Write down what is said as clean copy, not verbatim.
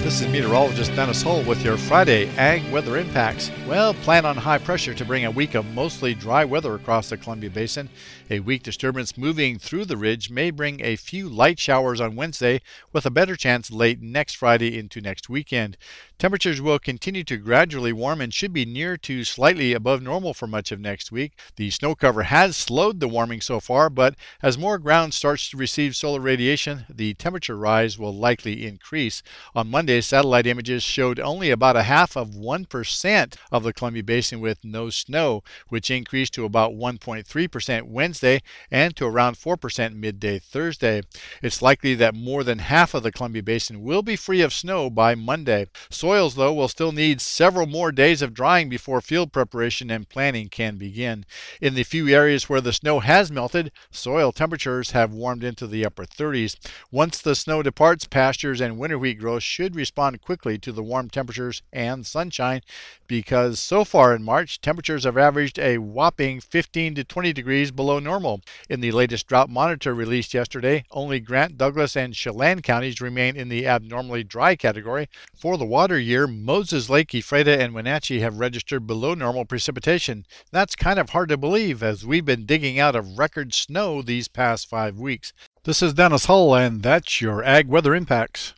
This is meteorologist Dennis Hull with your Friday Ag Weather Impacts. Well, plan on high pressure to bring a week of mostly dry weather across the Columbia Basin. A weak disturbance moving through the ridge may bring a few light showers on Wednesday, with a better chance late next Friday into next weekend. Temperatures will continue to gradually warm and should be near to slightly above normal for much of next week. The snow cover has slowed the warming so far, but as more ground starts to receive solar radiation, the temperature rise will likely increase. On Monday, satellite images showed only about 0.5% of the Columbia Basin with no snow, which increased to about 1.3% Wednesday and to around 4% midday Thursday. It's likely that more than half of the Columbia Basin will be free of snow by Monday. Soils, though, will still need several more days of drying before field preparation and planting can begin. In the few areas where the snow has melted, soil temperatures have warmed into the upper 30s. Once the snow departs, pastures and winter wheat growth should respond quickly to the warm temperatures and sunshine, because so far in March, temperatures have averaged a whopping 15 to 20 degrees below normal. In the latest drought monitor released yesterday, only Grant, Douglas, and Chelan counties remain in the abnormally dry category. For the water year, Moses Lake, Ephrata, and Wenatchee have registered below normal precipitation. That's kind of hard to believe, as we've been digging out of record snow these past 5 weeks. This is Dennis Hull, and that's your Ag Weather Impacts.